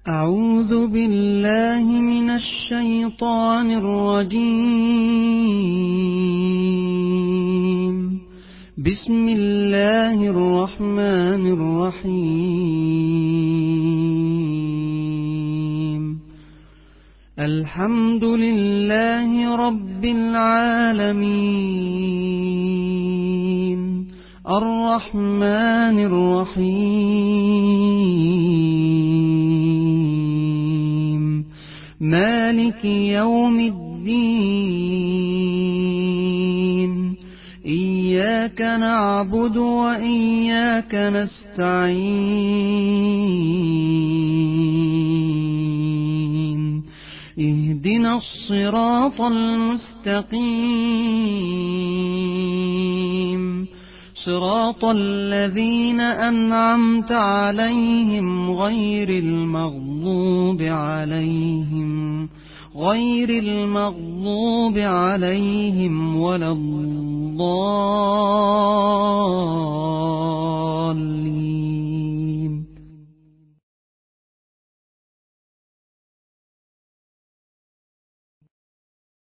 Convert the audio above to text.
أعوذ بالله من الشيطان الرجيم. بسم الله الرحمن الرحيم. الحمد لله رب العالمين الرحمن الرحيم مالك يوم الدين. إياك نعبد وإياك نستعين. اهدنا الصراط المستقيم صراط الذين أنعمت عليهم غير المغضوب عليهم ولا الضالين.